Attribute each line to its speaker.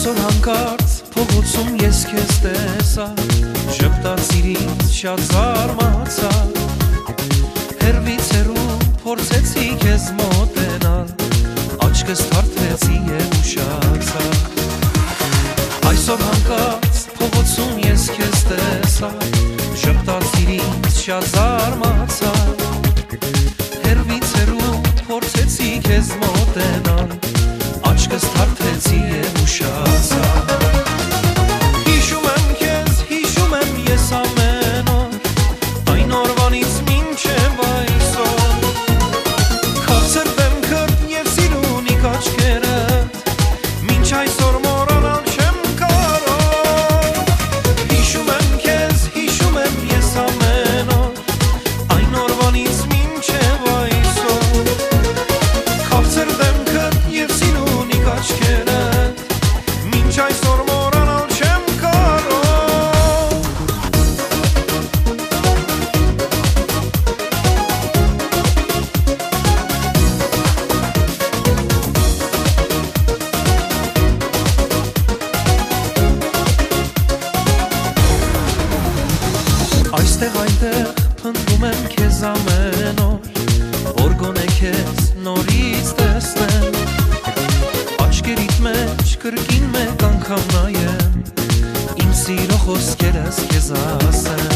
Speaker 1: Այսօր հանկարծ փողոցում ես քեզ տեսա, ժպտացիր ինձ շատ զարմացա, հեռվից հեռու փորձեցի քեզ մոտենալ, աչքս թարթեցի և ուշացա։ Այսօր հանկարծ փողոցում ես քեզ տեսա, ժպտացիր ինձ շատ զարմացա, հեռվից հեռու փորձեցի քեզ մոտենալ, աչքս թարթեցի և ուշացա։ Հիշում եմ քեզ, հիշում եմ ես ամեն օր, այն օրվանից մինչև այսօր, քաղցր դեմքդ և սիրունիկ աչքերդ, մինչ այսօր մոռանալ չեմ կարող։ Հիշում եմ քեզ, հիշում եմ ես ամեն օր, այն օրվանից մինչև այսօր, քաղցր դեմքդ և սիրունիկ աչքերդ, մինչ այսօր մոռանալ չեմ կարող։ Այստեղ այնտեղ փնտրում եմ քեզ ամեն օր, որ գոնե քեզ նորից տեսնեմ, աչքերիդ մեջ կրկին մեկ անգամ նայեմ, իմ սիրո խոսքերս քեզ ասեմ։